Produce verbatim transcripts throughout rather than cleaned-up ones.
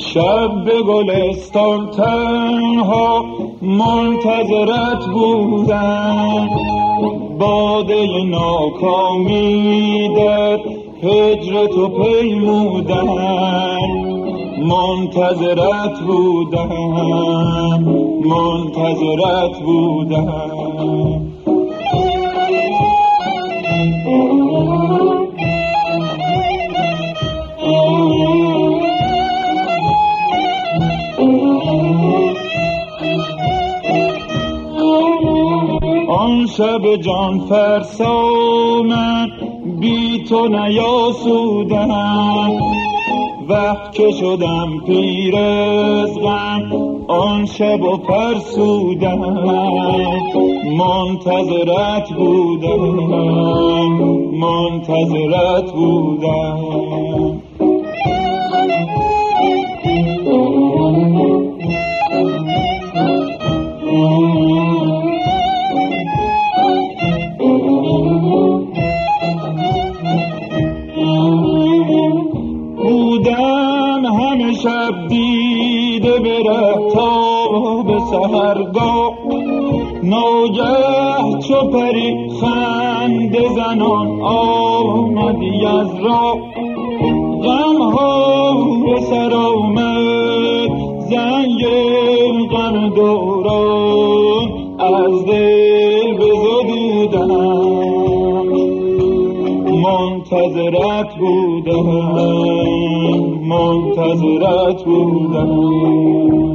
شب به گلستان تنها منتظرت بودم، باده ناکامی در هجر تو پیمودم، منتظرت بودم منتظرت بودم. آن شب جان فرسا من بی تو نیاسودم، وقت که شدم پیر از غم آن شب و فرسودم، منتظرت بودم منتظرت بودم. بودم همه شب دیده بره تا به سحرگاه، ناگه چو پری خنده زنان آمدی از راه، غمها به سر آمد زنگ غم دوران از دل بزدودم، منتظرت بودم منتظرت بودم.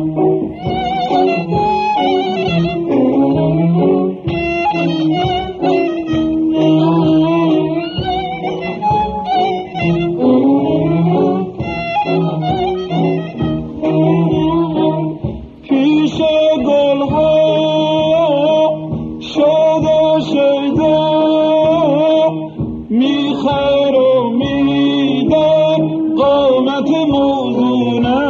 پیش گلها شاد و شیدا میخیر و میدن قامت موزونه،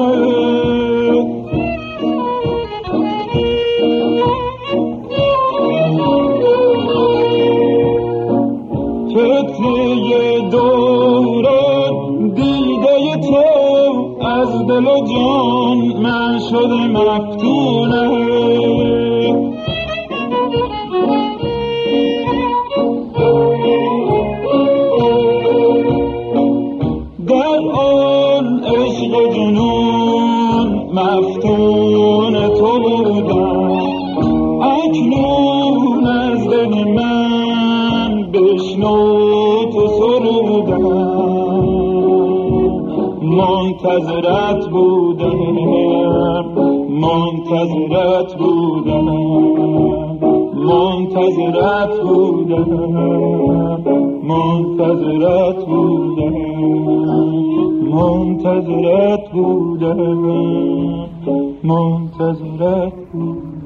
فتنه دوران دیده تو از دل و جان من شده مفتونه، در آن عشق و جنون مفتون تو بودم، اکنون از دل من بشنو تو سرودم، منتظرت بودم منتظرت بودم منتظرت بودم منتظرت بودم منتظرت بودم منتظرت بودم.